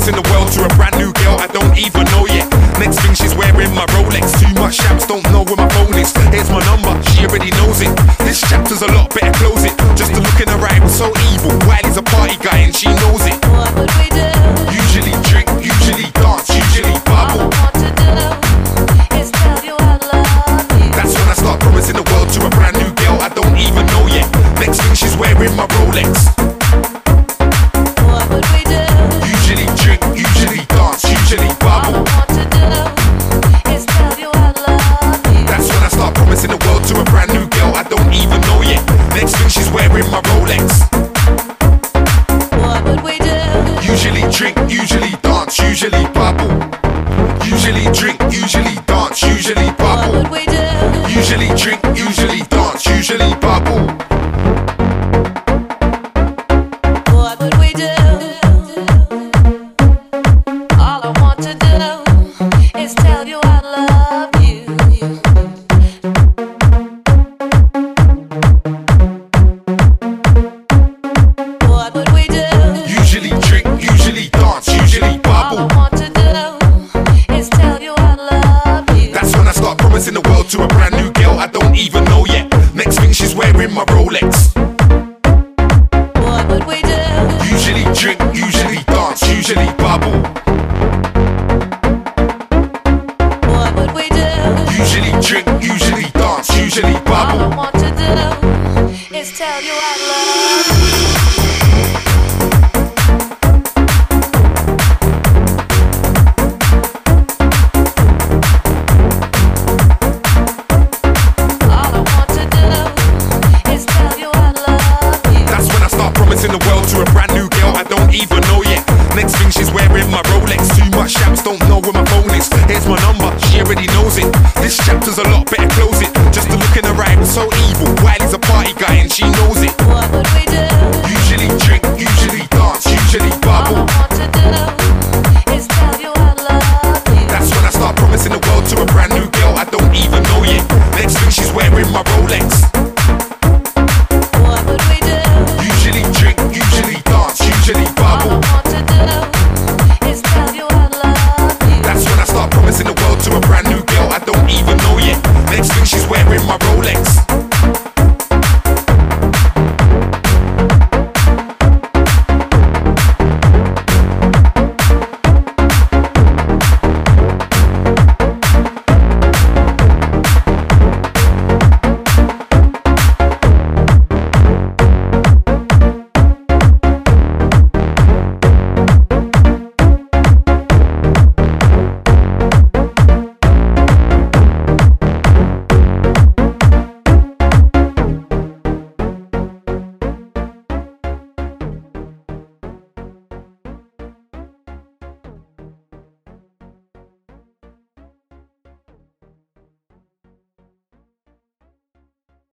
promising the world to a brand new girl I don't even know yet. Next thing she's wearing my Rolex. Too much champs don't know where my phone is. Here's my number, she already knows it. This chapter's a lot, better close it. Just to look in her eye was so evil. Wiley's a party guy and she knows it. What would we do? Usually drink, usually dance, usually bubble. All I want to do is tell you I love you. That's when I start promising the world to a brand new girl I don't even know yet. Next thing she's wearing my Rolex. What would we do? Usually drink, usually dance, usually All I bubble. want to do is tell you I love you. That's when I start promising the world to a brand new girl I don't even know yet. Next thing she's wearing my Rolex. What would we do? Usually drink, usually dance, usually bubble. Usually drink, usually dance, usually What bubble. would we do? Usually drink, usually dance, usually bubble. What would we do? All I want to do is tell you I love you. What would we do? Usually drink, usually dance, usually All I bubble. want to do is tell you I love you. That's when I start promising the world to a brand new girl I don't even know yet. Next thing she's wearing my Rolex. What would we do? Usually drink, usually dance, usually bubble. What would we do? Usually drink, usually dance, usually All I bubble. want to do is tell you I love you. All I want to do is tell you I love you. That's when I start promising the world to a brand new girl I don't even know yet. Next thing she's wearing my Rolex. Too much champs don't know where my phone is. Here's my number, she already knows it. This chapter's a lot, better close it. Just to look in her eye was so evil. Wiley's a party guy and she knows it.